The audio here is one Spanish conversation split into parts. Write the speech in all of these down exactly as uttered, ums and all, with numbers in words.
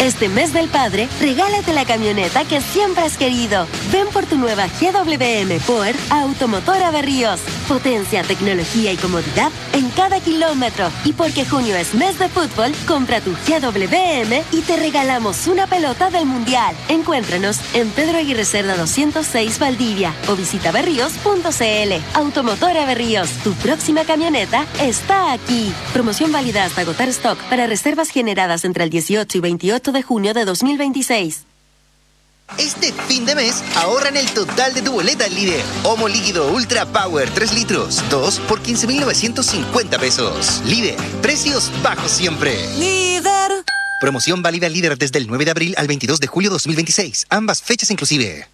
Este mes del padre, regálate la camioneta que siempre has querido. Ven por tu nueva G W M Power a Automotora Berríos. Potencia, tecnología y comodidad en cada kilómetro. Y porque junio es mes de fútbol, compra tu G W M y te regalamos una pelota del Mundial. Encuéntranos en Pedro Aguirre Cerda doscientos seis Valdivia o visita berríos punto c l. Automotora Berríos, tu próxima camioneta está aquí. Promoción válida hasta agotar stock para reservas generadas entre el dieciocho y veintiocho de junio de dos mil veintiséis. Este fin de mes, ahorra en el total de tu boleta líder. Omo líquido Ultra Power tres litros, dos por quince mil novecientos cincuenta pesos. Líder, precios bajos siempre. Líder. Promoción válida líder desde el nueve de abril al veintidós de julio de dos mil veintiséis. Ambas fechas inclusive.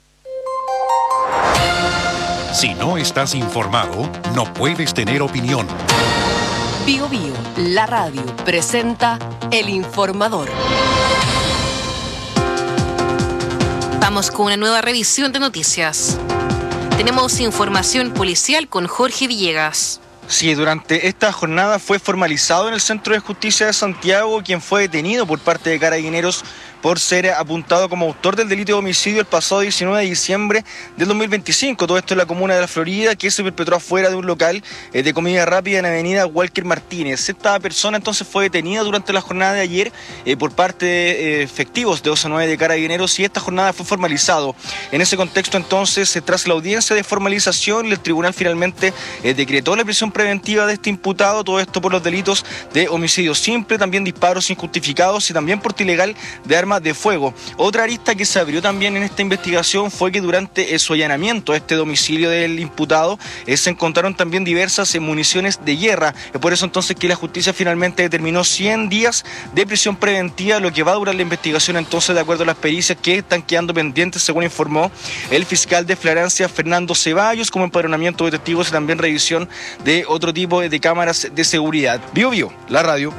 Si no estás informado, no puedes tener opinión. Bio Bio, la radio, presenta El Informador. Vamos con una nueva revisión de noticias. Tenemos información policial con Jorge Villegas. Sí, durante esta jornada fue formalizado en el Centro de Justicia de Santiago quien fue detenido por parte de Carabineros por ser apuntado como autor del delito de homicidio el pasado diecinueve de diciembre del dos mil veinticinco. Todo esto en la comuna de La Florida, que se perpetró afuera de un local eh, de comida rápida en la avenida Walker Martínez. Esta persona entonces fue detenida durante la jornada de ayer eh, por parte de eh, efectivos de doce nueve de Carabineros y esta jornada fue formalizado. En ese contexto entonces, eh, tras la audiencia de formalización, el tribunal finalmente eh, decretó la prisión preventiva de este imputado, todo esto por los delitos de homicidio simple, también disparos injustificados y también porte ilegal de armas de fuego. Otra arista que se abrió también en esta investigación fue que durante su allanamiento a este domicilio del imputado eh, se encontraron también diversas eh, municiones de guerra. Es por eso entonces que la justicia finalmente determinó cien días de prisión preventiva, lo que va a durar la investigación entonces de acuerdo a las pericias que están quedando pendientes, según informó el fiscal de Flagrancia Fernando Ceballos, como empadronamiento de testigos y también revisión de otro tipo de cámaras de seguridad. Bio Bio, la radio.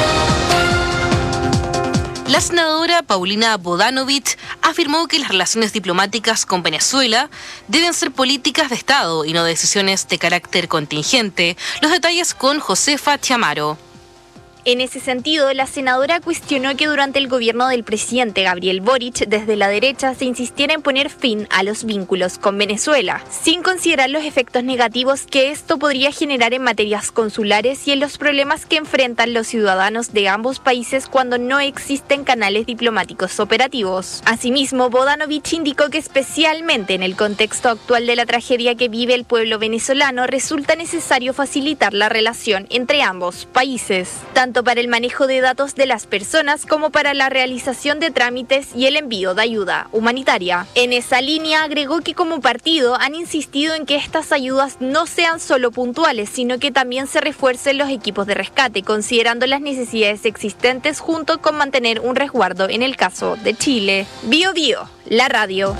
La senadora Paulina Bodanovich afirmó que las relaciones diplomáticas con Venezuela deben ser políticas de Estado y no decisiones de carácter contingente. Los detalles con Josefa Chamaro. En ese sentido, la senadora cuestionó que durante el gobierno del presidente Gabriel Boric, desde la derecha se insistiera en poner fin a los vínculos con Venezuela, sin considerar los efectos negativos que esto podría generar en materias consulares y en los problemas que enfrentan los ciudadanos de ambos países cuando no existen canales diplomáticos operativos. Asimismo, Bodanovich indicó que especialmente en el contexto actual de la tragedia que vive el pueblo venezolano, resulta necesario facilitar la relación entre ambos países, tanto para el manejo de datos de las personas como para la realización de trámites y el envío de ayuda humanitaria. En esa línea agregó que como partido han insistido en que estas ayudas no sean solo puntuales, sino que también se refuercen los equipos de rescate, considerando las necesidades existentes junto con mantener un resguardo en el caso de Chile. Bio Bio, la radio.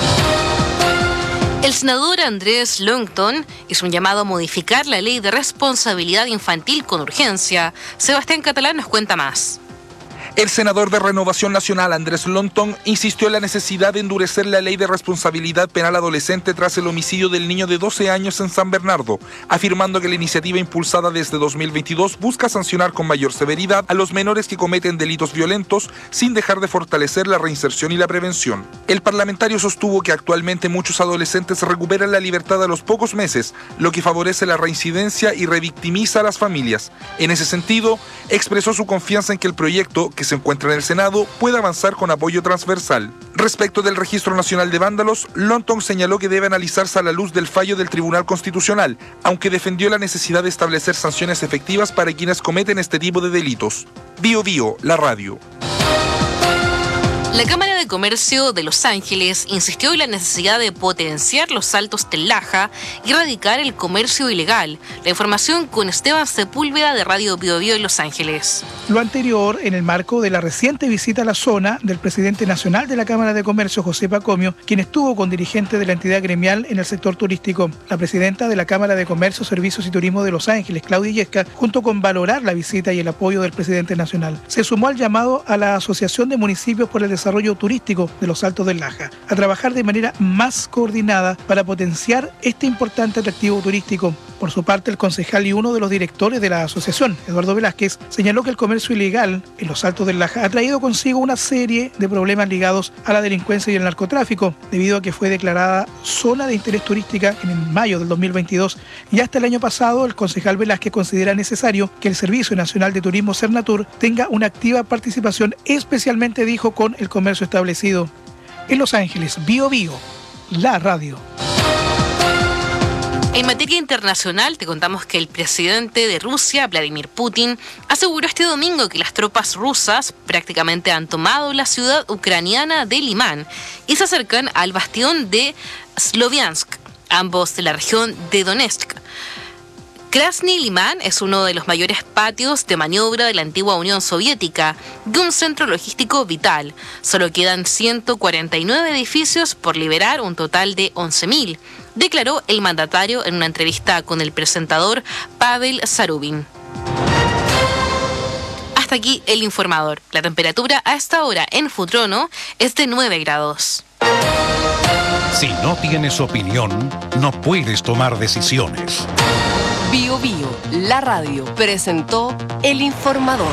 El senador Andrés Longton hizo un llamado a modificar la ley de responsabilidad infantil con urgencia. Sebastián Catalán nos cuenta más. El senador de Renovación Nacional, Andrés Longton, insistió en la necesidad de endurecer la ley de responsabilidad penal adolescente tras el homicidio del niño de doce años en San Bernardo, afirmando que la iniciativa impulsada desde dos mil veintidós busca sancionar con mayor severidad a los menores que cometen delitos violentos sin dejar de fortalecer la reinserción y la prevención. El parlamentario sostuvo que actualmente muchos adolescentes recuperan la libertad a los pocos meses, lo que favorece la reincidencia y revictimiza a las familias. En ese sentido, expresó su confianza en que el proyecto, que se encuentra en el Senado, pueda avanzar con apoyo transversal. Respecto del Registro Nacional de Vándalos, Longton señaló que debe analizarse a la luz del fallo del Tribunal Constitucional, aunque defendió la necesidad de establecer sanciones efectivas para quienes cometen este tipo de delitos. Bio Bio, la radio. La Cámara de Comercio de Los Ángeles insistió en la necesidad de potenciar los saltos del Laja y erradicar el comercio ilegal. La información con Esteban Sepúlveda de Radio Bio Bio en Los Ángeles. Lo anterior en el marco de la reciente visita a la zona del presidente nacional de la Cámara de Comercio, José Pacomio, quien estuvo con dirigentes de la entidad gremial en el sector turístico. La presidenta de la Cámara de Comercio, Servicios y Turismo de Los Ángeles, Claudia Yesca, junto con valorar la visita y el apoyo del presidente nacional, se sumó al llamado a la Asociación de Municipios por el Desarrollo Desarrollo Turístico de los Altos del Laja, a trabajar de manera más coordinada para potenciar este importante atractivo turístico. Por su parte, el concejal y uno de los directores de la asociación, Eduardo Velázquez, señaló que el comercio ilegal en los Altos del Laja ha traído consigo una serie de problemas ligados a la delincuencia y el narcotráfico, debido a que fue declarada zona de interés turística en mayo del dos mil veintidós y hasta el año pasado el concejal Velázquez considera necesario que el Servicio Nacional de Turismo Sernatur tenga una activa participación, especialmente, dijo, con el comercio establecido. En Los Ángeles, Bio Bio, la radio. En materia internacional, te contamos que el presidente de Rusia, Vladimir Putin, aseguró este domingo que las tropas rusas prácticamente han tomado la ciudad ucraniana de Limán y se acercan al bastión de Sloviansk, ambos de la región de Donetsk. Krasny Liman es uno de los mayores patios de maniobra de la antigua Unión Soviética y un centro logístico vital. Solo quedan ciento cuarenta y nueve edificios por liberar, un total de once mil, declaró el mandatario en una entrevista con el presentador Pavel Zarubin. Hasta aquí el informador. La temperatura a esta hora en Futrono es de nueve grados. Si no tienes opinión, no puedes tomar decisiones. Bio Bio, la radio, presentó El Informador.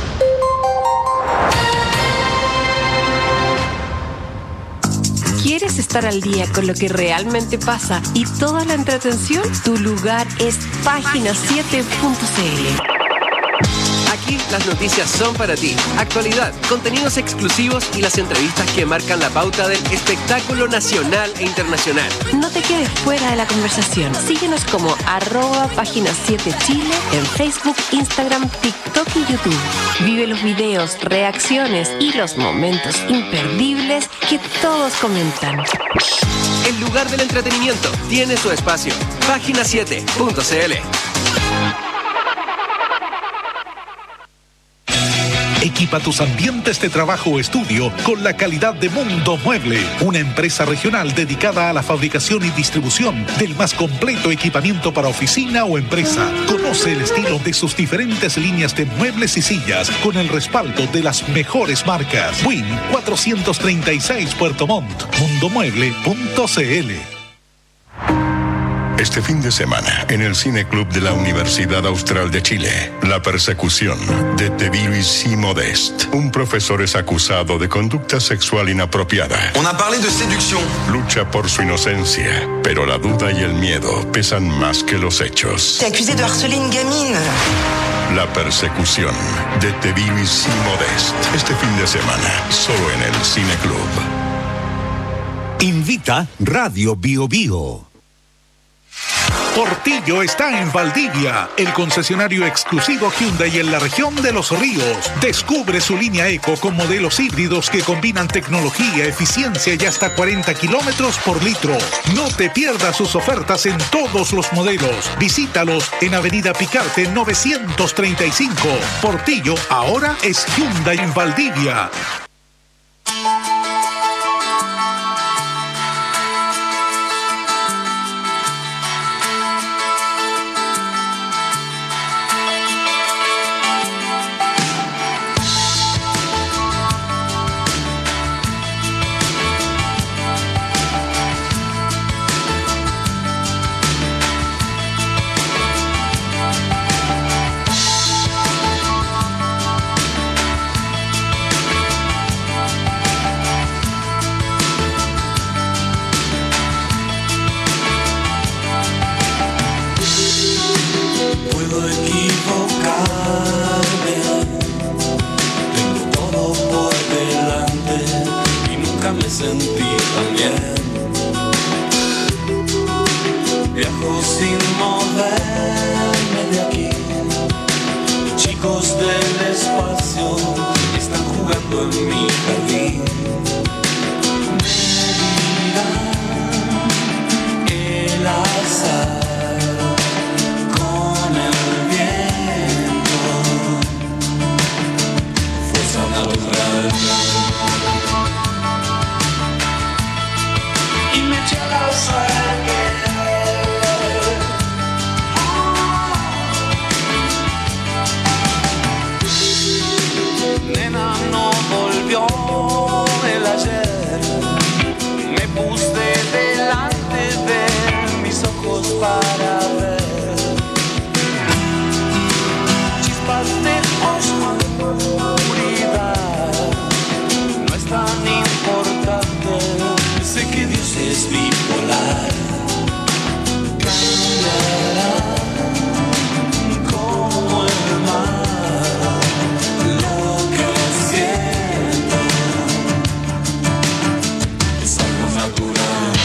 ¿Quieres estar al día con lo que realmente pasa y toda la entretención? Tu lugar es página siete punto c l. Aquí las noticias son para ti. Actualidad, contenidos exclusivos y las entrevistas que marcan la pauta del espectáculo nacional e internacional. No te quedes fuera de la conversación. Síguenos como arroba página siete Chile en Facebook, Instagram, TikTok y YouTube. Vive los videos, reacciones y los momentos imperdibles que todos comentan. El lugar del entretenimiento tiene su espacio. página siete punto c l. Equipa tus ambientes de trabajo o estudio con la calidad de Mundo Mueble, una empresa regional dedicada a la fabricación y distribución del más completo equipamiento para oficina o empresa. Conoce el estilo de sus diferentes líneas de muebles y sillas con el respaldo de las mejores marcas. Win cuatrocientos treinta y seis Puerto Montt, mundomueble punto c l. Este fin de semana, en el Cine Club de la Universidad Austral de Chile, La persecución de Tebirius y Modest. Un profesor es acusado de conducta sexual inapropiada. On a parlé de séduction. Lucha por su inocencia, pero la duda y el miedo pesan más que los hechos. T'es accusé de harceler une gamine. La persecución de Tebirius y Modest. Este fin de semana, solo en el Cine Club. Invita Radio Bio Bio. Portillo está en Valdivia, el concesionario exclusivo Hyundai en la región de Los Ríos. Descubre su línea Eco con modelos híbridos que combinan tecnología, eficiencia y hasta cuarenta kilómetros por litro. No te pierdas sus ofertas en todos los modelos. Visítalos en Avenida Picarte novecientos treinta y cinco. Portillo ahora es Hyundai en Valdivia. es bipolar. Cambiará como el mar, lo que siento es algo natural.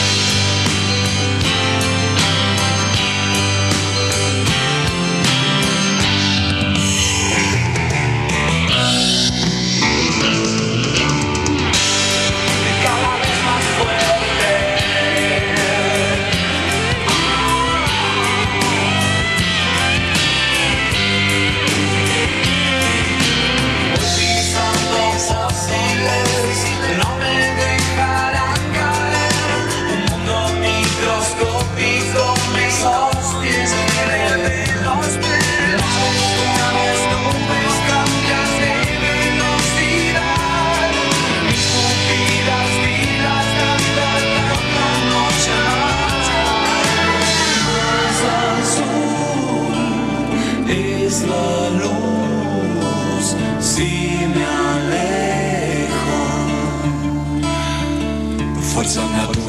Fuerza natural.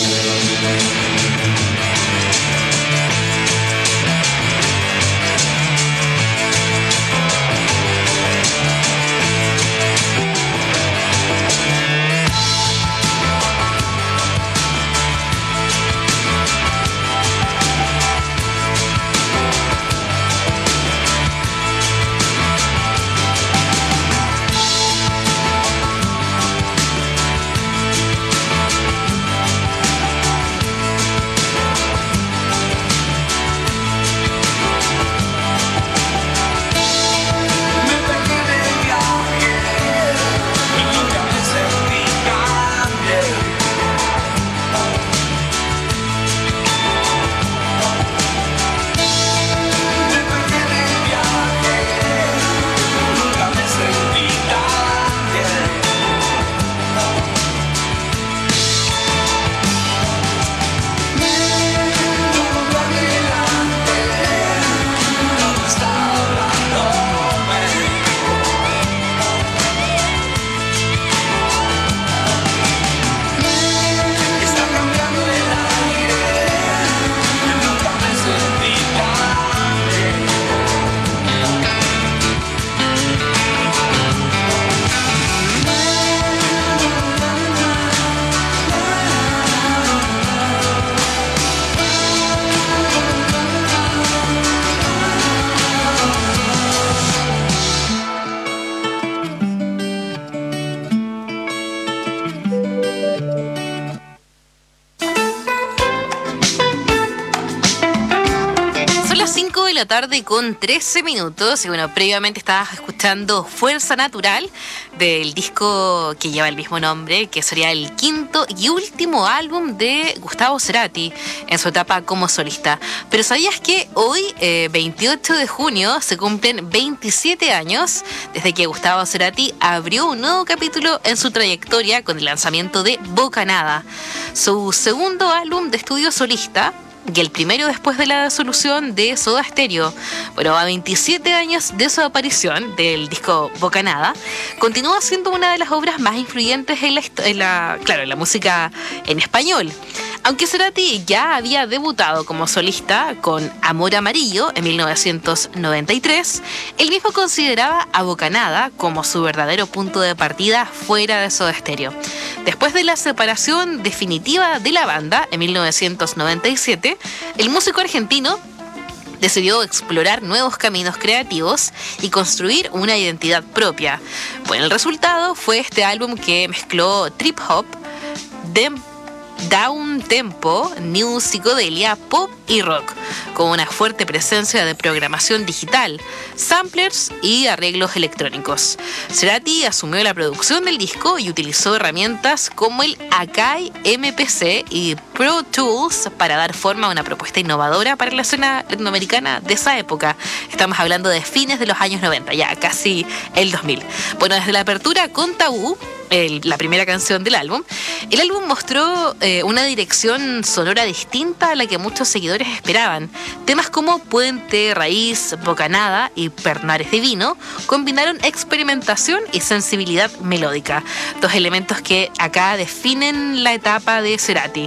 La tarde con trece minutos y bueno, previamente estabas escuchando Fuerza Natural del disco que lleva el mismo nombre, que sería el quinto y último álbum de Gustavo Cerati en su etapa como solista. Pero ¿sabías que hoy, eh, veintiocho de junio, se cumplen veintisiete años desde que Gustavo Cerati abrió un nuevo capítulo en su trayectoria con el lanzamiento de Bocanada, su segundo álbum de estudio solista, y el primero después de la disolución de Soda Stereo? Bueno, a veintisiete años de su aparición del disco Bocanada, continúa siendo una de las obras más influyentes en la, en la, claro, en la música en español. Aunque Cerati ya había debutado como solista con Amor Amarillo en mil novecientos noventa y tres, él mismo consideraba a Bocanada como su verdadero punto de partida fuera de Soda Stereo. Después de la separación definitiva de la banda en mil novecientos noventa y siete, el músico argentino decidió explorar nuevos caminos creativos y construir una identidad propia. Bueno, el resultado fue este álbum que mezcló trip hop, dem down tempo, new psicodelia, pop y rock, con una fuerte presencia de programación digital, samplers y arreglos electrónicos. Cerati asumió la producción del disco y utilizó herramientas como el Akai M P C y Pro Tools para dar forma a una propuesta innovadora para la escena latinoamericana de esa época. Estamos hablando de fines de los años noventa, ya casi el dos mil. Bueno, desde la apertura con Tabú, El, la primera canción del álbum, el álbum mostró eh, una dirección sonora distinta a la que muchos seguidores esperaban. Temas como Puente, Raíz, Bocanada y Pernares de Vino combinaron experimentación y sensibilidad melódica, dos elementos que acá definen la etapa de Cerati.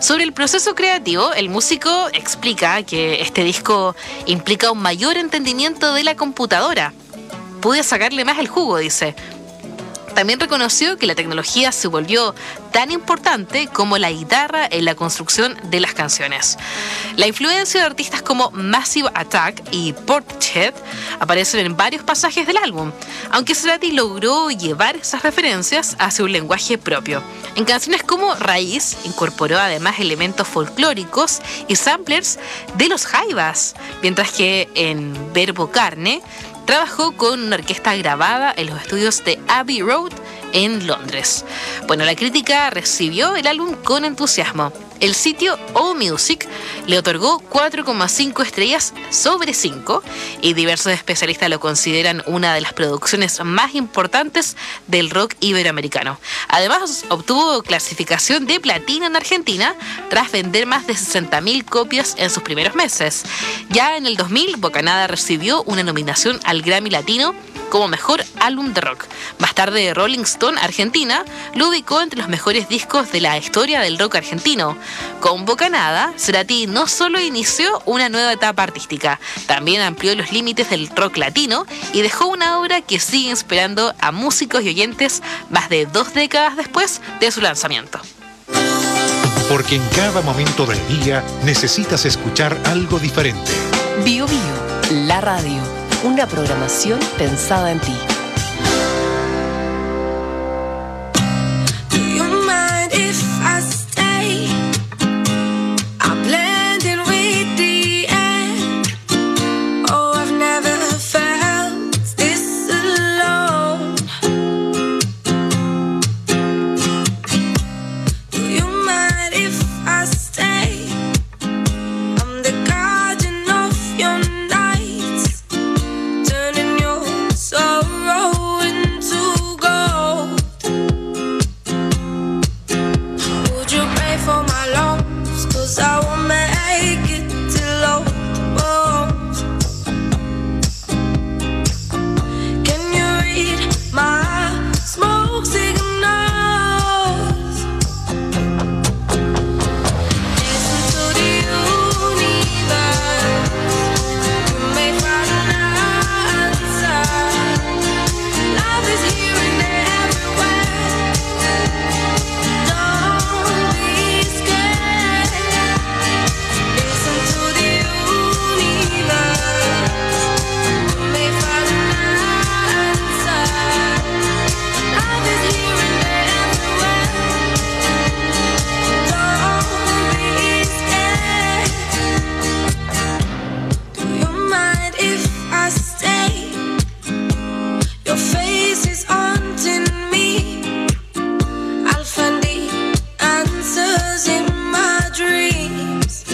Sobre el proceso creativo, el músico explica que este disco implica un mayor entendimiento de la computadora. Pude sacarle más el jugo, dice. También reconoció que la tecnología se volvió tan importante como la guitarra en la construcción de las canciones. La influencia de artistas como Massive Attack y Portishead aparecen en varios pasajes del álbum, aunque Cerati logró llevar esas referencias hacia un lenguaje propio. En canciones como Raíz incorporó además elementos folclóricos y samplers de los Jaivas, mientras que en Verbo Carne trabajó con una orquesta grabada en los estudios de Abbey Road en Londres. Bueno, la crítica recibió el álbum con entusiasmo. El sitio AllMusic le otorgó cuatro coma cinco estrellas sobre cinco y diversos especialistas lo consideran una de las producciones más importantes del rock iberoamericano. Además, obtuvo clasificación de platino en Argentina tras vender más de sesenta mil copias en sus primeros meses. Ya en el dos mil, Bocanada recibió una nominación al Grammy Latino como mejor álbum de rock. Más tarde, Rolling Stone Argentina lo ubicó entre los mejores discos de la historia del rock argentino. Con Bocanada, Cerati no solo inició una nueva etapa artística, también amplió los límites del rock latino y dejó una obra que sigue inspirando a músicos y oyentes más de dos décadas después de su lanzamiento. Porque en cada momento del día necesitas escuchar algo diferente. Bio Bio, la radio. Una programación pensada en ti. Do you mind if I stay? I'm blending with the air. Oh, I've never felt this alone. Do you mind if I stay? I'm the guardian of your nights, turning your sorrow into gold. Would you pray for my loss? 'Cause I won't make it till old bones. Can you read my smoke signals? Listen to the universe. You may find an answer. Love is here and everywhere. Don't be scared. Listen to the universe. You may find an answer. Love is here and everywhere. Don't be scared. Do you mind if I stay? Your face is haunting me. I'll find the answers in my dreams.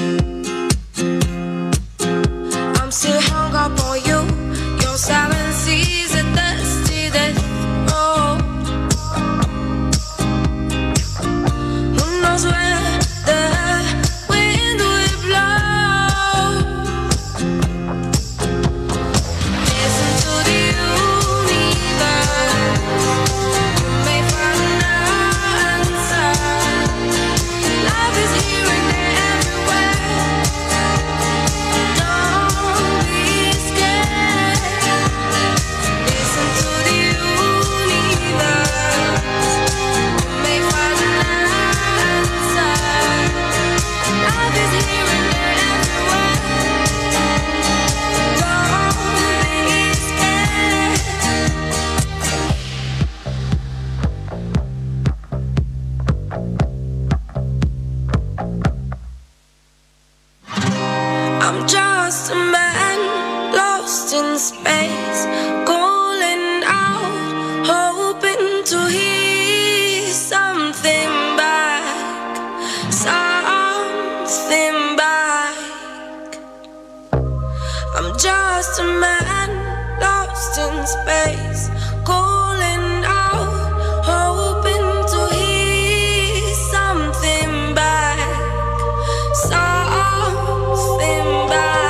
I'm still hung up on you. Your seven seas a dusty death road. Who knows where the wind will blow? Listen to the universe. You may find an answer. Love is here and everywhere. Don't be scared. Listen to the universe. You may find an answer. Love is here and everywhere. Don't be scared. I'm just a man lost in space, calling out, hoping to hear something back, something back. I'm just a man lost in space, calling out, hoping to hear something back, something back.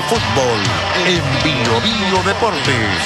fútbol en Bio Bio Deportes.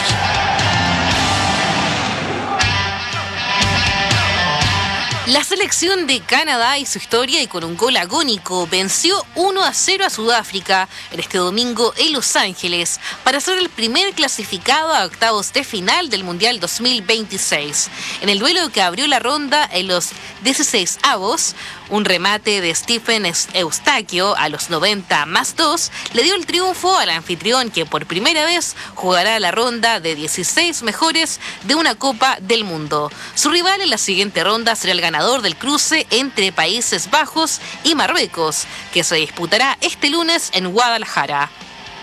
La selección de Canadá y su historia, y con un gol agónico, venció uno a cero a Sudáfrica en este domingo en Los Ángeles para ser el primer clasificado a octavos de final del Mundial dos mil veintiséis. En el duelo que abrió la ronda en los dieciséis avos, un remate de Stephen Eustaquio a los noventa más dos le dio el triunfo al anfitrión, que por primera vez jugará la ronda de dieciséis mejores de una Copa del Mundo. Su rival en la siguiente ronda será el ganador del cruce entre Países Bajos y Marruecos, que se disputará este lunes en Guadalajara.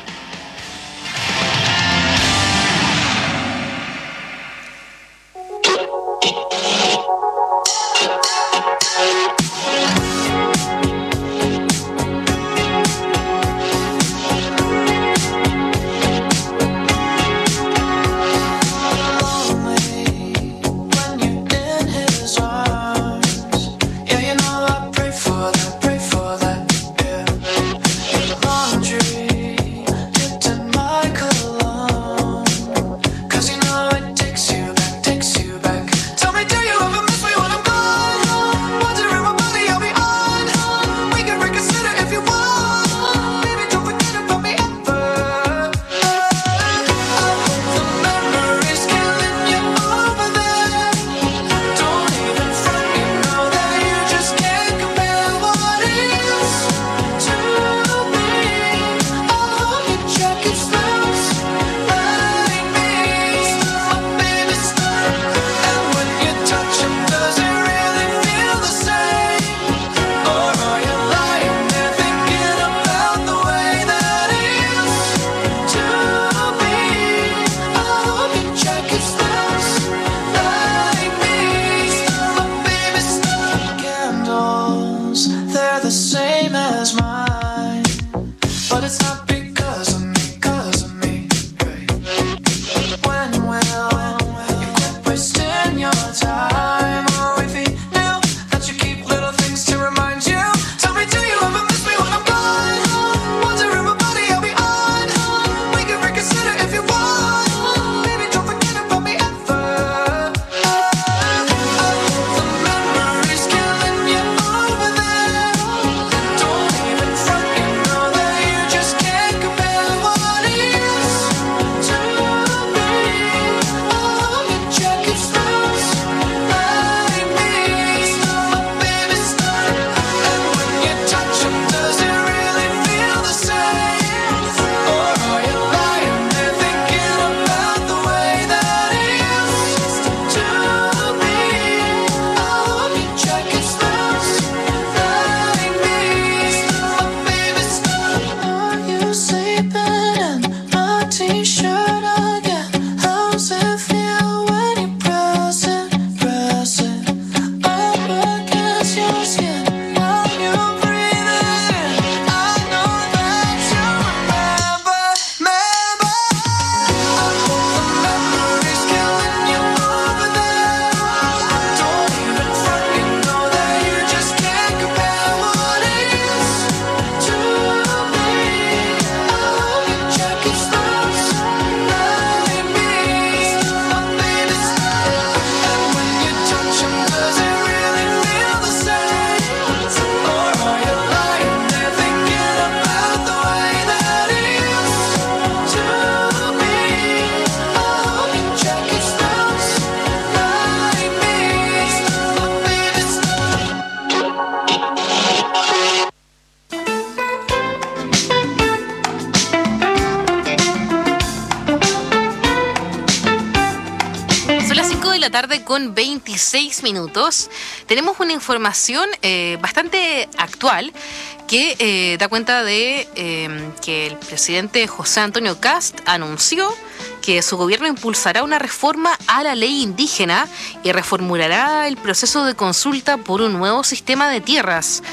Tarde con veintiséis minutos. Tenemos una información eh, bastante actual que eh, da cuenta de eh, que el presidente José Antonio Kast anunció que su gobierno impulsará una reforma a la ley indígena y reformulará el proceso de consulta por un nuevo sistema de tierras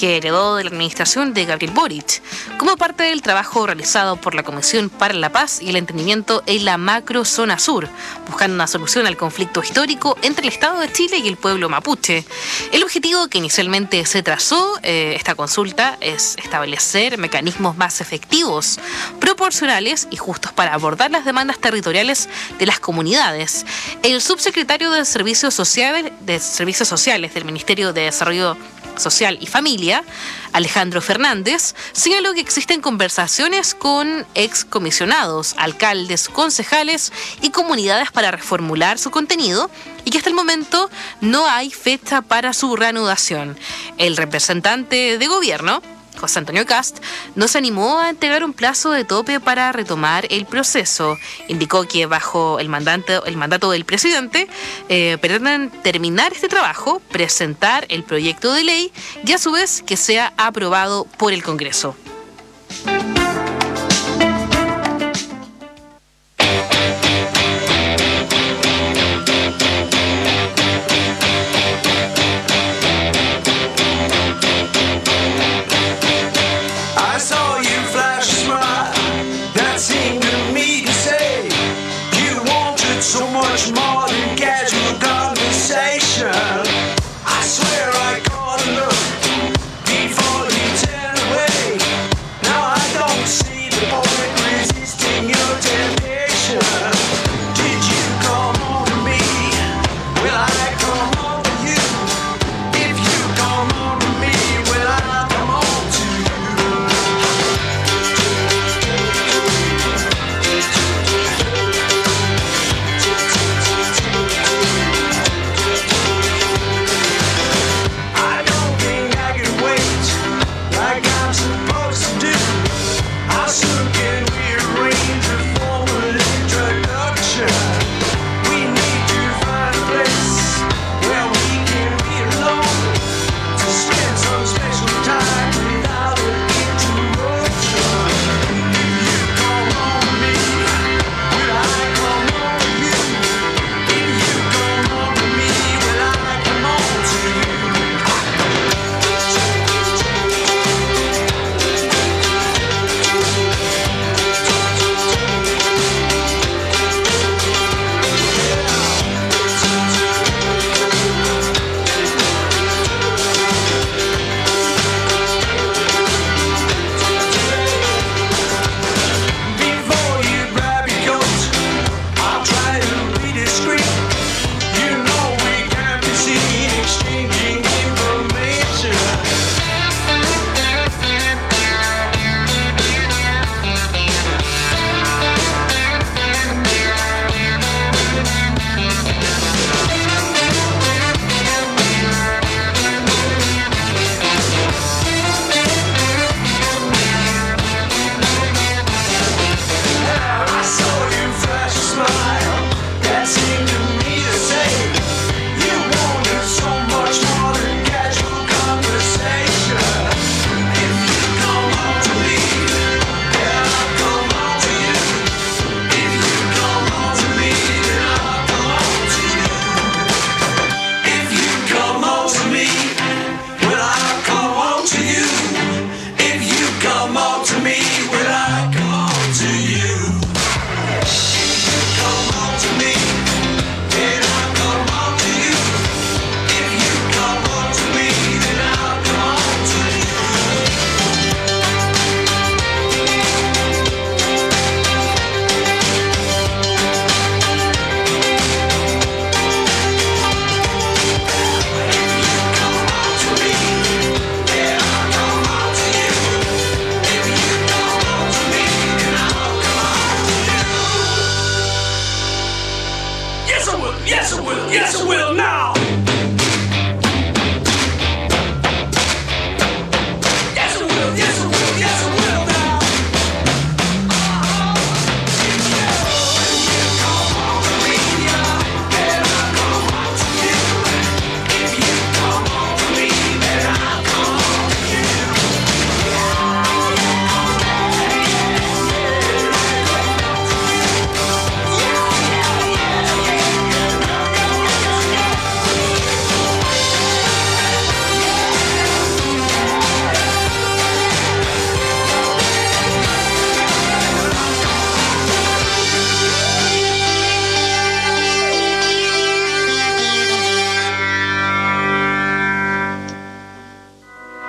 que heredó de la administración de Gabriel Boric, como parte del trabajo realizado por la Comisión para la Paz y el Entendimiento en la macrozona sur, buscando una solución al conflicto histórico entre el Estado de Chile y el pueblo mapuche. El objetivo que inicialmente se trazó eh, esta consulta es establecer mecanismos más efectivos, proporcionales y justos para abordar las demandas territoriales de las comunidades. El subsecretario de Servicios Sociales, de Servicios Sociales del Ministerio de Desarrollo Social y Familia, Alejandro Fernández, señaló que existen conversaciones con excomisionados, alcaldes, concejales y comunidades para reformular su contenido y que hasta el momento no hay fecha para su reanudación. El representante de gobierno, José Antonio Kast, no se animó a entregar un plazo de tope para retomar el proceso. Indicó que bajo el mandato, el mandato del presidente eh, pretenden terminar este trabajo, presentar el proyecto de ley y a su vez que sea aprobado por el Congreso.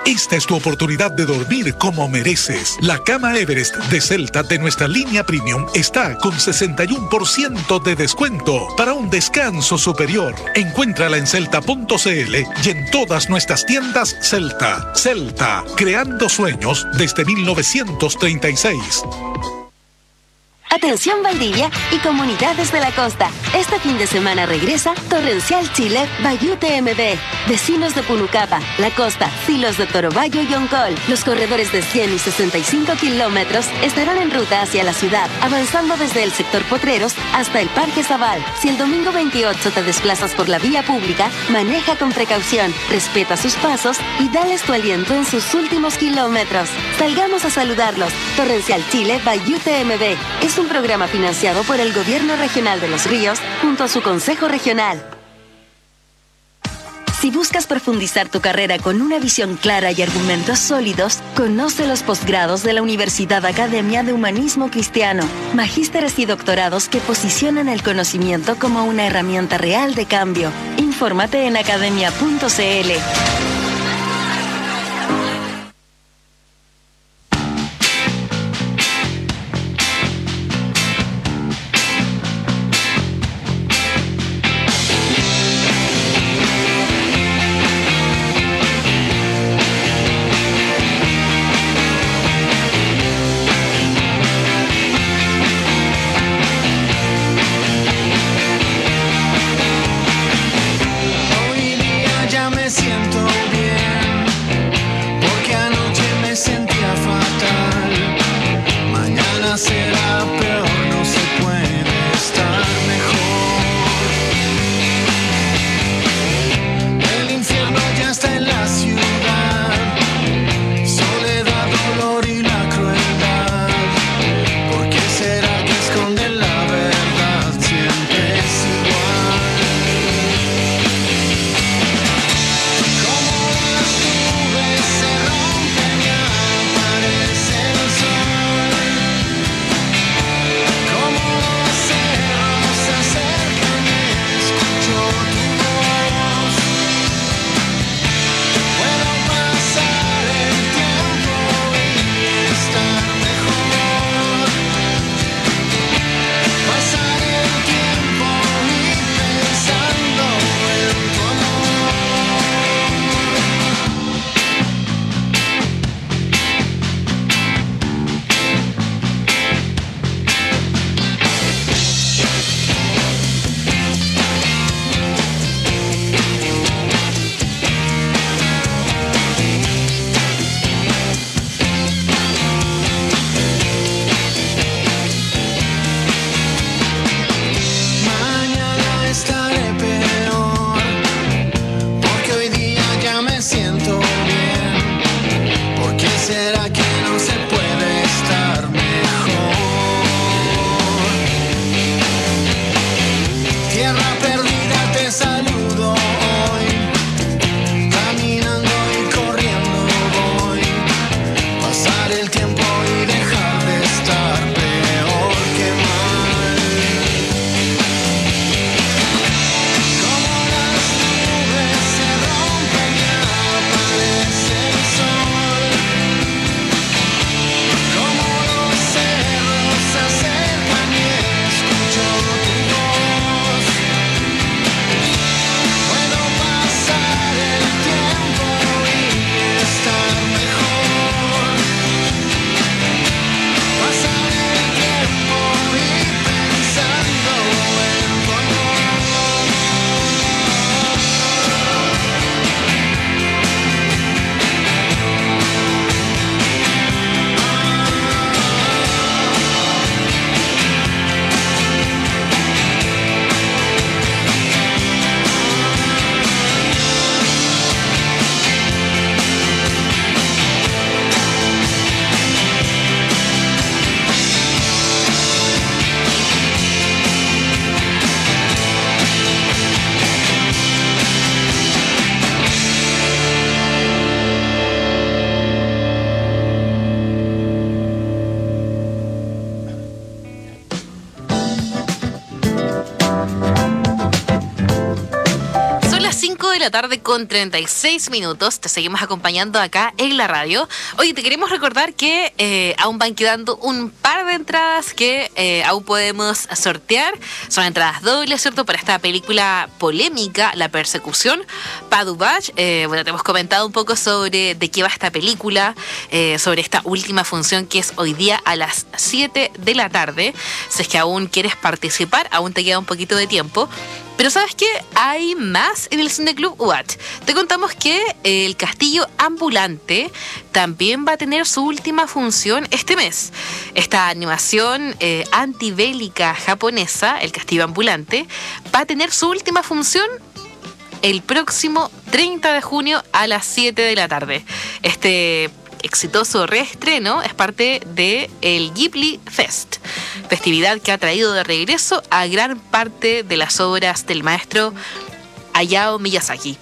Esta es tu oportunidad de dormir como mereces. La cama Everest de Celta de nuestra línea Premium está con sesenta y uno por ciento de descuento para un descanso superior. Encuéntrala en celta punto c l y en todas nuestras tiendas Celta. Celta, creando sueños desde mil novecientos treinta y seis. Atención Valdivia y comunidades de la costa. Este fin de semana regresa Torrencial Chile by U T M B. Vecinos de Punucapa, La Costa, Silos de Torobayo y Yoncol. Los corredores de cien y sesenta y cinco kilómetros estarán en ruta hacia la ciudad, avanzando desde el sector Potreros hasta el Parque Zabal. Si el domingo veintiocho te desplazas por la vía pública, maneja con precaución, respeta sus pasos y dales tu aliento en sus últimos kilómetros. Salgamos a saludarlos. Torrencial Chile by U T M B es un programa financiado por el Gobierno Regional de Los Ríos junto a su Consejo Regional. Si buscas profundizar tu carrera con una visión clara y argumentos sólidos, conoce los posgrados de la Universidad Academia de Humanismo Cristiano, magísteres y doctorados que posicionan el conocimiento como una herramienta real de cambio. Infórmate en academia punto c l. Hoy día ya me siento la tarde con treinta y seis minutos. Te seguimos acompañando acá en la radio. Oye, te queremos recordar que eh, aún van quedando un par de entradas que eh, aún podemos sortear. Son entradas dobles, ¿cierto? Para esta película polémica, La Persecución. Padu Bach, eh, bueno, te hemos comentado un poco sobre de qué va esta película, eh, sobre esta última función que es hoy día a las siete de la tarde. Si es que aún quieres participar, aún te queda un poquito de tiempo. Pero ¿sabes qué? Hay más en el Cineclub U A T. Te contamos que el Castillo Ambulante también va a tener su última función este mes. Esta animación eh, antibélica japonesa, El Castillo Ambulante, va a tener su última función el próximo treinta de junio a las siete de la tarde. Este exitoso reestreno es parte de el Ghibli Fest, festividad que ha traído de regreso a gran parte de las obras del maestro Hayao Miyazaki.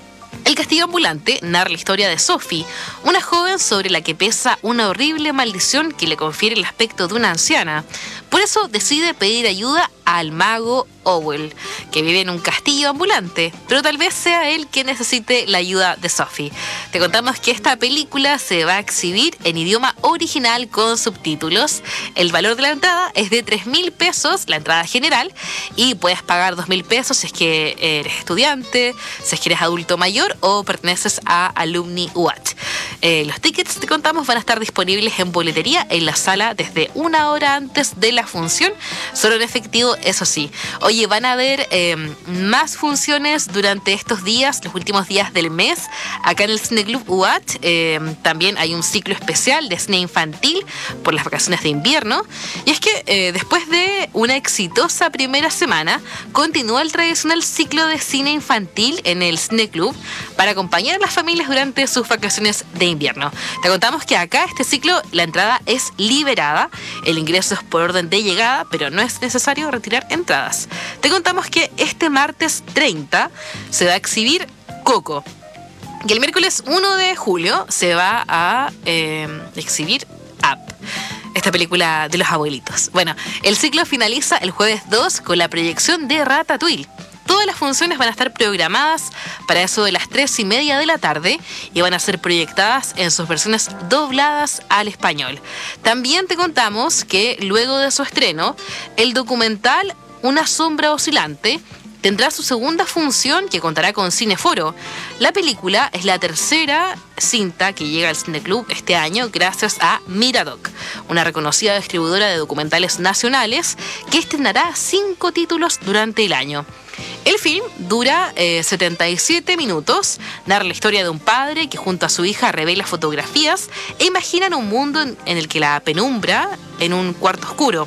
El Castillo Ambulante narra la historia de Sophie, una joven sobre la que pesa una horrible maldición que le confiere el aspecto de una anciana. Por eso decide pedir ayuda al mago Owl, que vive en un castillo ambulante, pero tal vez sea él quien necesite la ayuda de Sophie. Te contamos que esta película se va a exhibir en idioma original con subtítulos. El valor de la entrada es de tres mil pesos, la entrada general, y puedes pagar dos mil pesos si es que eres estudiante, si es que eres adulto mayor o perteneces a Alumni U A T. Eh, los tickets, te contamos, van a estar disponibles en boletería en la sala desde una hora antes de la función, solo en efectivo, eso sí. Oye, van a haber eh, más funciones durante estos días, los últimos días del mes, acá en el Cineclub U A T. Eh, también hay un ciclo especial de cine infantil por las vacaciones de invierno. Y es que eh, después de una exitosa primera semana, continúa el tradicional ciclo de cine infantil en el Cineclub para acompañar a las familias durante sus vacaciones de invierno. Te contamos que acá este ciclo, la entrada es liberada, el ingreso es por orden de llegada, pero no es necesario retirar entradas. Te contamos que este martes treinta se va a exhibir Coco. Y el miércoles uno de julio se va a eh, exhibir Up, esta película de los abuelitos. Bueno, el ciclo finaliza el jueves dos con la proyección de Ratatouille. Todas las funciones van a estar programadas para eso de las tres y media de la tarde y van a ser proyectadas en sus versiones dobladas al español. También te contamos que luego de su estreno, el documental Una sombra oscilante tendrá su segunda función que contará con Cineforo. La película es la tercera cinta que llega al Cineclub este año gracias a Miradoc, una reconocida distribuidora de documentales nacionales que estrenará cinco títulos durante el año. El film dura eh, setenta y siete minutos, narra la historia de un padre que junto a su hija revela fotografías e imaginan un mundo en, en el que la penumbra en un cuarto oscuro.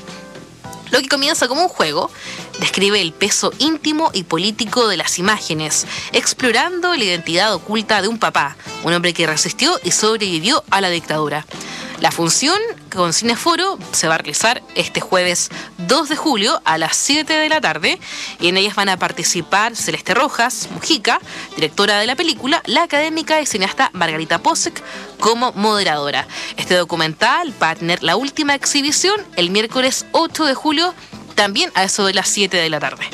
Lo que comienza como un juego describe el peso íntimo y político de las imágenes, explorando la identidad oculta de un papá, un hombre que resistió y sobrevivió a la dictadura. La función con Cineforo se va a realizar este jueves dos de julio a las siete de la tarde y en ellas van a participar Celeste Rojas Mujica, directora de la película, la académica y cineasta Margarita Posek como moderadora. Este documental va a tener la última exhibición el miércoles ocho de julio, también a eso de las siete de la tarde.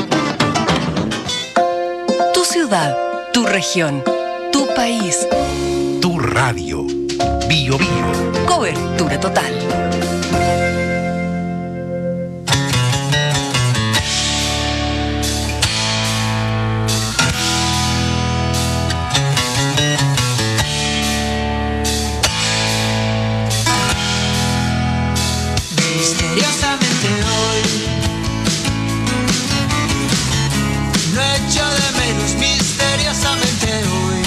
Tu ciudad, tu región, tu país. Tu radio. Bio Bio. Cobertura total. Misteriosamente hoy no echo de menos, misteriosamente hoy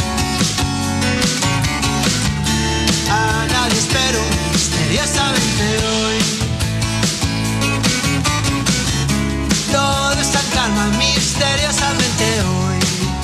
a nadie espero, misteriosamente hoy todo está en calma, misteriosamente hoy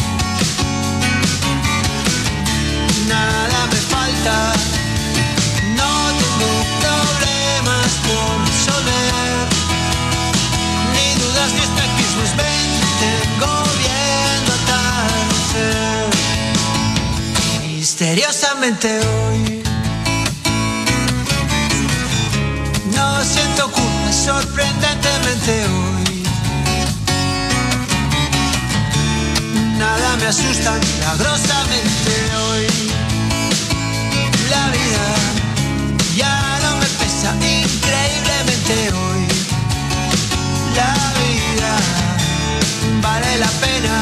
nada me falta, no tengo problemas por resolver, ni dudas ni espejismos, ven, tengo viendo atardecer misteriosamente hoy. No siento culpa, sorprendentemente hoy. Nada nada me asusta milagrosamente hoy. La vida ya no me pesa increíblemente hoy. La vida vale la pena.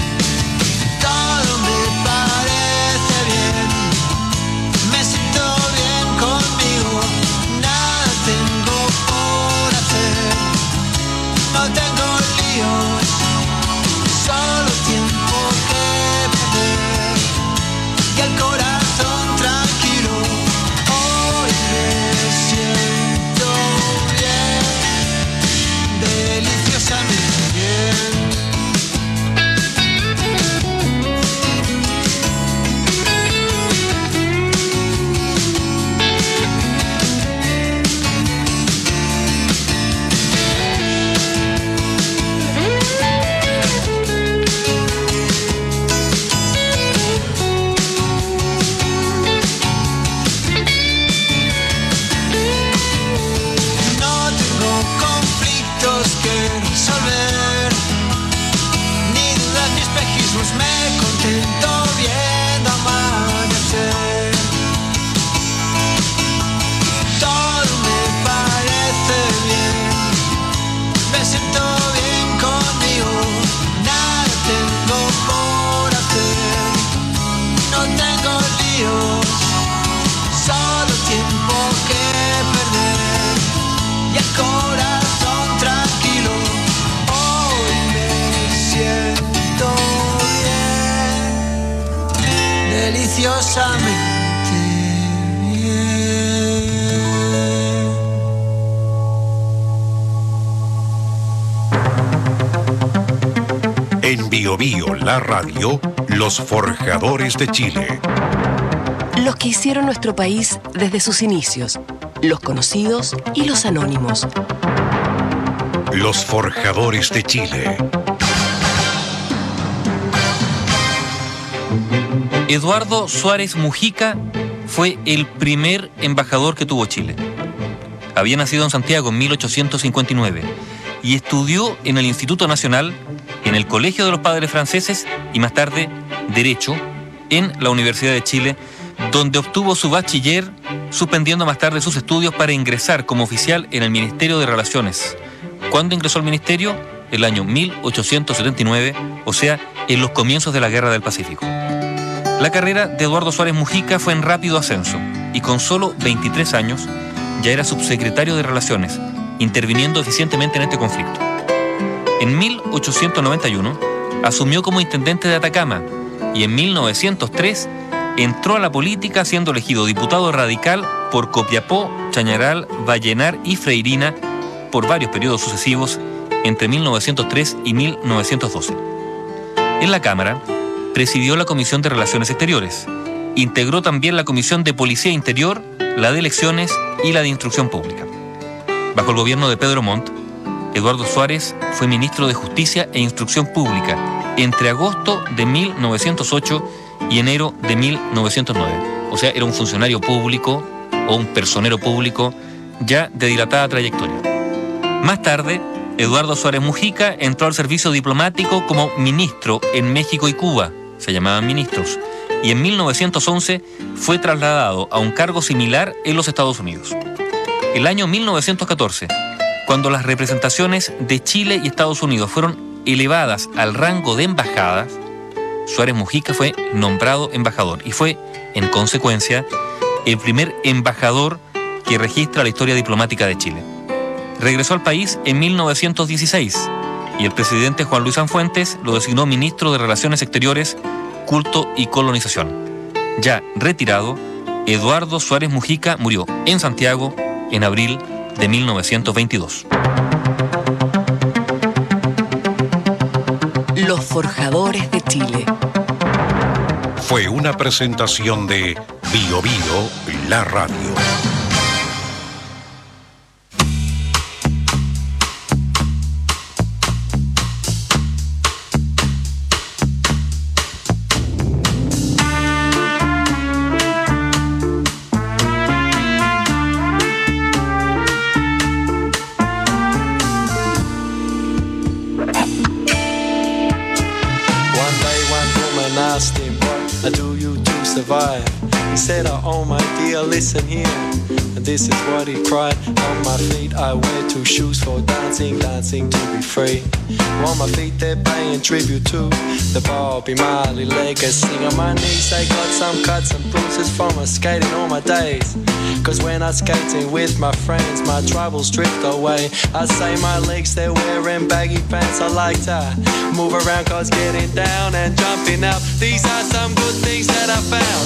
Todo me parece bien. Me siento bien conmigo. Nada tengo por hacer. No tengo líos. Solo tiempo que perder. Y el corazón tranquilo. Hoy me siento bien. Deliciosamente bien. Me contento viendo amanecer. Todo me parece bien. Me siento bien conmigo. Nada tengo por hacer. No tengo líos. Solo tiempo que perder. Y el corazón tranquilo. Hoy me siento deliciosamente bien. En Bio Bio, la radio, los forjadores de Chile. Los que hicieron nuestro país desde sus inicios, los conocidos y los anónimos. Los forjadores de Chile. Eduardo Suárez Mujica fue el primer embajador que tuvo Chile. Había nacido en Santiago en mil ochocientos cincuenta y nueve y estudió en el Instituto Nacional, en el Colegio de los Padres Franceses y más tarde Derecho en la Universidad de Chile, donde obtuvo su bachiller, suspendiendo más tarde sus estudios para ingresar como oficial en el Ministerio de Relaciones. ¿Cuándo ingresó al ministerio? El año mil ochocientos setenta y nueve, o sea, en los comienzos de la Guerra del Pacífico. La carrera de Eduardo Suárez Mujica fue en rápido ascenso y con solo veintitrés años ya era subsecretario de Relaciones, interviniendo eficientemente en este conflicto. En mil ochocientos noventa y uno asumió como intendente de Atacama y en mil novecientos tres entró a la política siendo elegido diputado radical por Copiapó, Chañaral, Vallenar y Freirina por varios periodos sucesivos entre mil novecientos tres y mil novecientos doce. En la Cámara presidió la Comisión de Relaciones Exteriores, integró también la Comisión de Policía Interior, la de Elecciones y la de Instrucción Pública. Bajo el gobierno de Pedro Montt, Eduardo Suárez fue ministro de Justicia e Instrucción Pública entre agosto de mil novecientos ocho y enero de mil novecientos nueve. O sea, era un funcionario público o un personero público ya de dilatada trayectoria. Más tarde, Eduardo Suárez Mujica entró al servicio diplomático como ministro en México y Cuba, se llamaban ministros, y en mil novecientos once fue trasladado a un cargo similar en los Estados Unidos. El año mil novecientos catorce, cuando las representaciones de Chile y Estados Unidos fueron elevadas al rango de embajadas, Suárez Mujica fue nombrado embajador y fue, en consecuencia, el primer embajador que registra la historia diplomática de Chile. Regresó al país en mil novecientos dieciséis y el presidente Juan Luis Sanfuentes lo designó ministro de Relaciones Exteriores, Culto y Colonización. Ya retirado, Eduardo Suárez Mujica murió en Santiago en abril de mil novecientos veintidós. Los forjadores de Chile. Fue una presentación de Bio Bio, la radio. I do you to survive. He said, oh my dear, listen here. And this is what he cried. On my feet I wear two shoes for dancing, dancing to be free. On my feet they're paying tribute to the Bobby Marley legacy. On my knees they got some cuts and bruises from my skating all my days. Cause when I'm skating with my friends, my troubles drift away. I say my legs, they're wearing baggy pants. I like to move around cause getting down and jumping up, these are some good things that I found.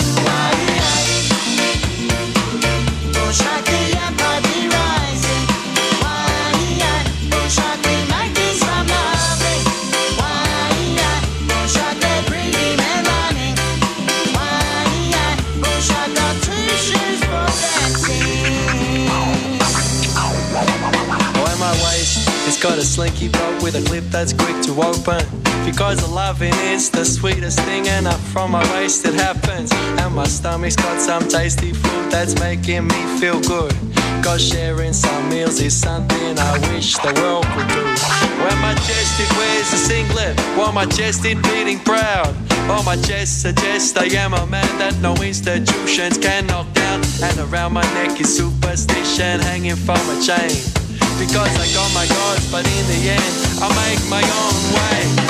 It's got a slinky bolt with a clip that's quick to open. Because the loving is the sweetest thing, and up from my waist it happens. And my stomach's got some tasty food that's making me feel good. Cause sharing some meals is something I wish the world could do. When my chest it wears a singlet, while my chest it beating proud. On my chest suggests I am a man that no institutions can knock down. And around my neck is superstition hanging from a chain. Because I got my gods, but in the end I make my own way.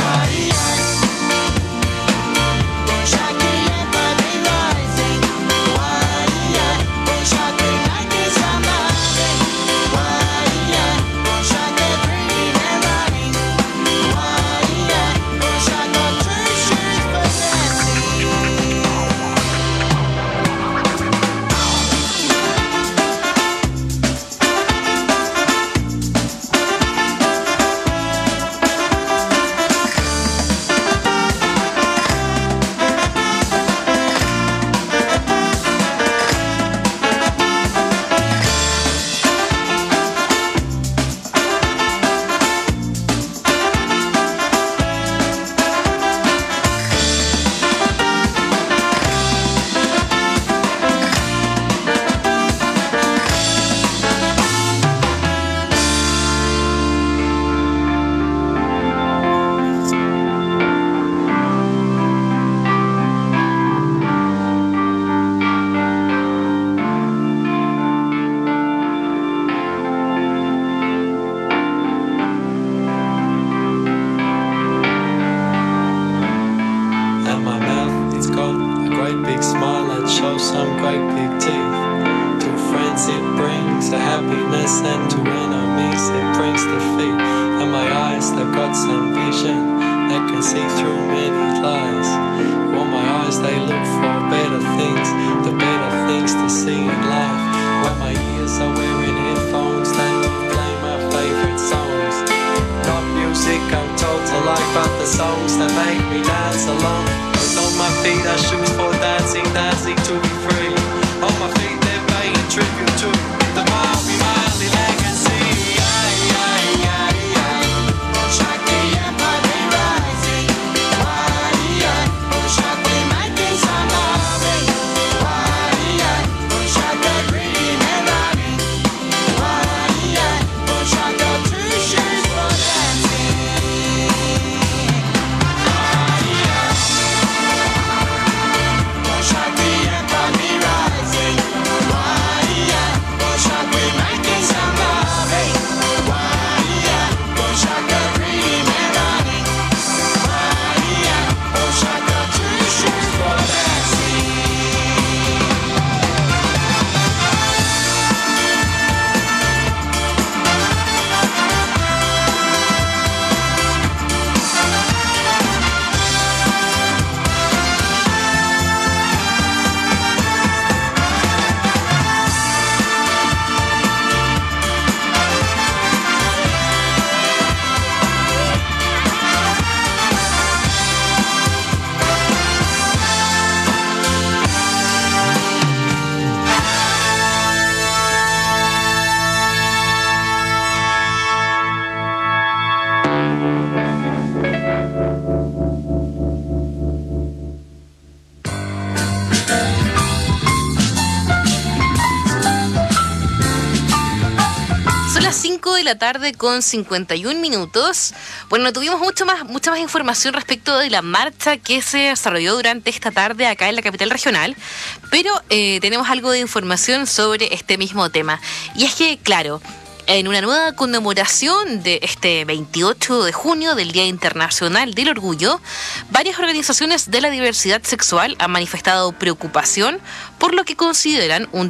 cinco de la tarde con cincuenta y un minutos. Bueno, tuvimos mucho más, mucha más información respecto de la marcha que se desarrolló durante esta tarde acá en la capital regional, pero eh, tenemos algo de información sobre este mismo tema. Y es que, claro, en una nueva conmemoración de este veintiocho de junio del Día Internacional del Orgullo, varias organizaciones de la diversidad sexual han manifestado preocupación por lo que consideran un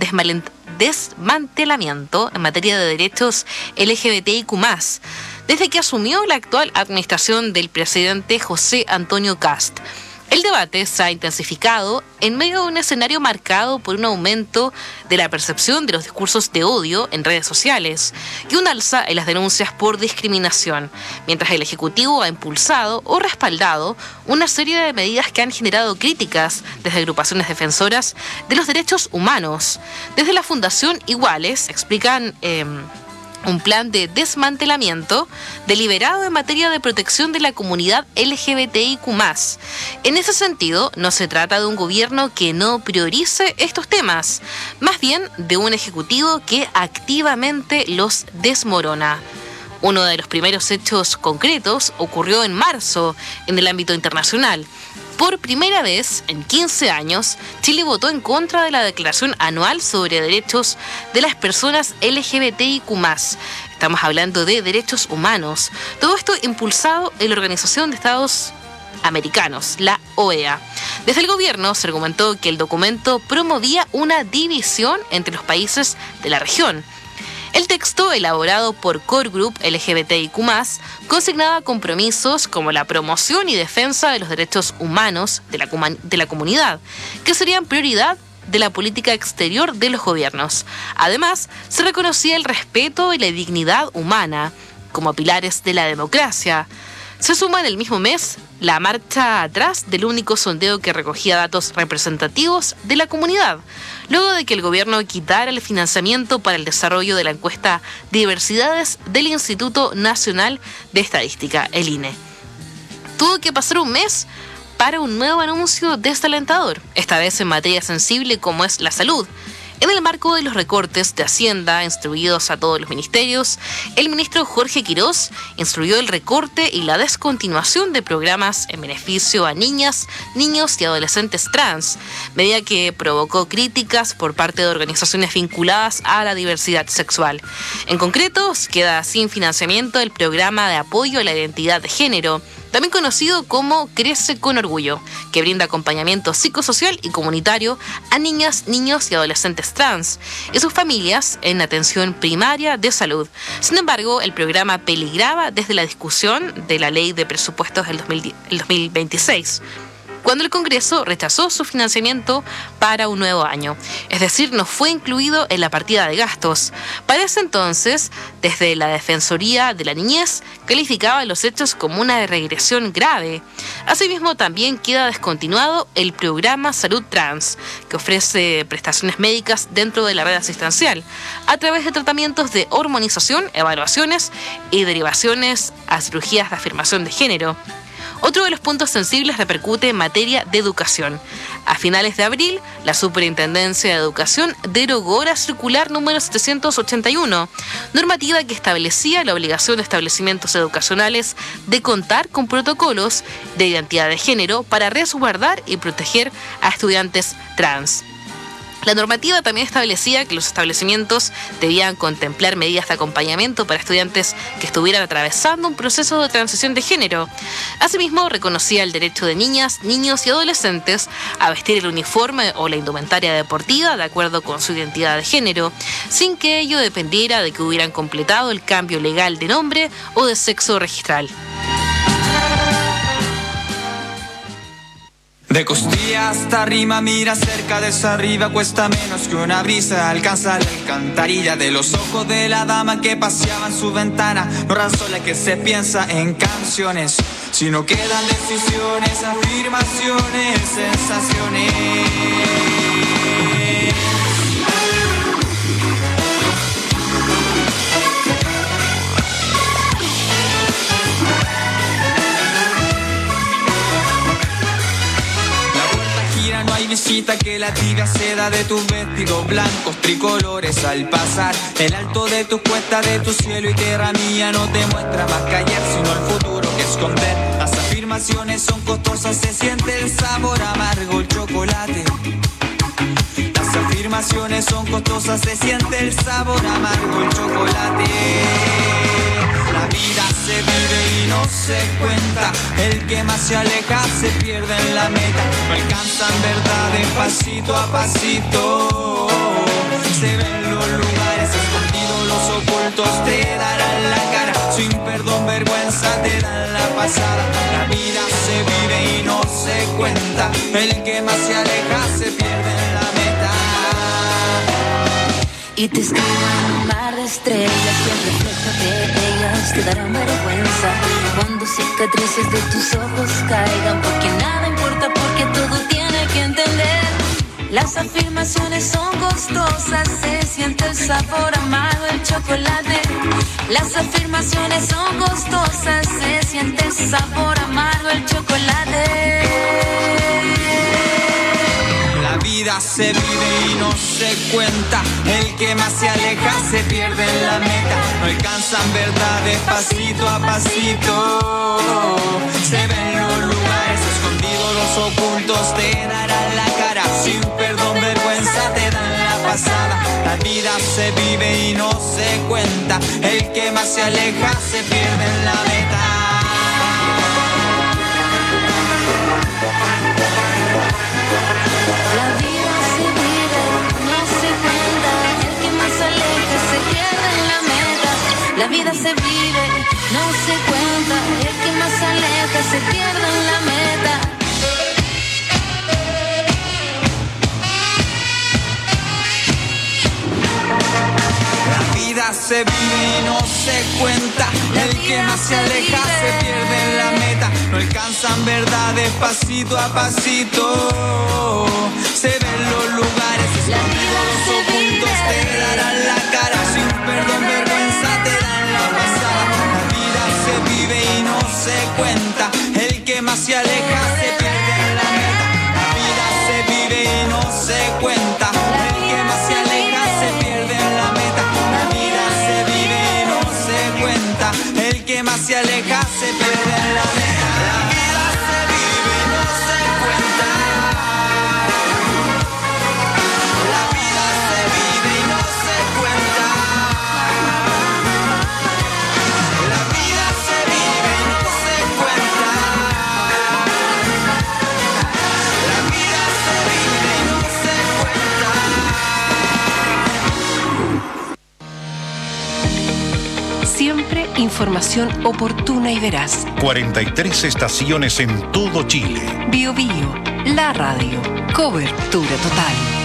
desmantelamiento en materia de derechos L G B T I Q más, desde que asumió la actual administración del presidente José Antonio Kast. El debate se ha intensificado en medio de un escenario marcado por un aumento de la percepción de los discursos de odio en redes sociales y un alza en las denuncias por discriminación, mientras el Ejecutivo ha impulsado o respaldado una serie de medidas que han generado críticas desde agrupaciones defensoras de los derechos humanos. Desde la Fundación Iguales explican Eh, un plan de desmantelamiento deliberado en materia de protección de la comunidad L G B T I Q más. En ese sentido, no se trata de un gobierno que no priorice estos temas, más bien de un ejecutivo que activamente los desmorona. Uno de los primeros hechos concretos ocurrió en marzo en el ámbito internacional. Por primera vez en quince años, Chile votó en contra de la Declaración Anual sobre Derechos de las Personas L G B T I Q más. Estamos hablando de derechos humanos. Todo esto impulsado en la Organización de Estados Americanos, la O E A. Desde el gobierno se argumentó que el documento promovía una división entre los países de la región. El texto, elaborado por Core Group L G B T I Q más, consignaba compromisos como la promoción y defensa de los derechos humanos de la, de la comunidad, que serían prioridad de la política exterior de los gobiernos. Además, se reconocía el respeto y la dignidad humana como pilares de la democracia. Se suma en el mismo mes la marcha atrás del único sondeo que recogía datos representativos de la comunidad, luego de que el gobierno quitara el financiamiento para el desarrollo de la encuesta Diversidades del Instituto Nacional de Estadística, el I N E. Tuvo que pasar un mes para un nuevo anuncio desalentador, esta vez en materia sensible como es la salud. En el marco de los recortes de Hacienda instruidos a todos los ministerios, el ministro Jorge Quirós instruyó el recorte y la descontinuación de programas en beneficio a niñas, niños y adolescentes trans, medida que provocó críticas por parte de organizaciones vinculadas a la diversidad sexual. En concreto, queda sin financiamiento el programa de apoyo a la identidad de género, también conocido como Crece con Orgullo, que brinda acompañamiento psicosocial y comunitario a niñas, niños y adolescentes trans y sus familias en atención primaria de salud. Sin embargo, el programa peligraba desde la discusión de la Ley de Presupuestos del dos mil veintiséis, cuando el Congreso rechazó su financiamiento para un nuevo año. Es decir, no fue incluido en la partida de gastos. Para ese entonces, desde la Defensoría de la Niñez, calificaba los hechos como una regresión grave. Asimismo, también queda descontinuado el programa Salud Trans, que ofrece prestaciones médicas dentro de la red asistencial, a través de tratamientos de hormonización, evaluaciones y derivaciones a cirugías de afirmación de género. Otro de los puntos sensibles repercute en materia de educación. A finales de abril, la Superintendencia de Educación derogó la circular número setecientos ochenta y uno, normativa que establecía la obligación de establecimientos educacionales de contar con protocolos de identidad de género para resguardar y proteger a estudiantes trans. La normativa también establecía que los establecimientos debían contemplar medidas de acompañamiento para estudiantes que estuvieran atravesando un proceso de transición de género. Asimismo, reconocía el derecho de niñas, niños y adolescentes a vestir el uniforme o la indumentaria deportiva de acuerdo con su identidad de género, sin que ello dependiera de que hubieran completado el cambio legal de nombre o de sexo registral. De costilla hasta arriba, mira cerca de esa arriba, cuesta menos que una brisa, alcanza la alcantarilla de los ojos de la dama que paseaba en su ventana. No razona que se piensa en canciones, sino quedan decisiones, afirmaciones, sensaciones. No hay visita que la tibia seda de tus vestidos blancos tricolores al pasar. El alto de tus cuestas, de tu cielo y tierra mía no te muestra más que ayer, sino el futuro que esconder. Las afirmaciones son costosas, se siente el sabor amargo, el chocolate. Las afirmaciones son costosas, se siente el sabor amargo, el chocolate. La vida se vive y no se cuenta, el que más se aleja se pierde en la meta. No alcanzan verdad de pasito a pasito, se ven los lugares escondidos, los ocultos te darán la cara, sin perdón, vergüenza te dan la pasada. La vida se vive y no se cuenta, el que más se aleja se pierde en la meta. Y te escribo en un mar de estrellas y el reflejo de ellas te dará vergüenza cuando cicatrices de tus ojos caigan, porque nada importa, porque todo tiene que entender. Las afirmaciones son costosas, se siente el sabor amargo del chocolate. Las afirmaciones son costosas, se siente el sabor amargo del chocolate. La vida se vive y no se cuenta, el que más se aleja se pierde en la meta. No alcanzan verdades pasito a pasito, se ven los lugares escondidos, los ocultos te darán la cara, sin perdón, vergüenza te dan la pasada. La vida se vive y no se cuenta, el que más se aleja se pierde en la meta. La vida se vive, no se cuenta, el que más se aleja se pierde en la meta. La vida se vive, no se cuenta, el que más se aleja se pierde en la meta. La vida se vive y no se cuenta, el que más se aleja se pierde en la meta. No alcanzan verdades pasito a pasito, se ven los lugares escondidos, los ocultos te darán la cara, sin perdón, vergüenza te dan la pasada. La vida se vive y no se cuenta, el que más se aleja se pierde en la meta. La vida se vive y no se cuenta, el que más se aleja se pierde en la meta. La vida se vive y no se cuenta, el que más se aleja se pierde en la meta. La vida se vive y no se cuenta, la vida se vive y no se cuenta, la vida se vive y no se cuenta, la vida se vive y no se cuenta. Siempre información oportuna y veraz. cuarenta y tres estaciones en todo Chile. Bio Bio, la radio. Cobertura total.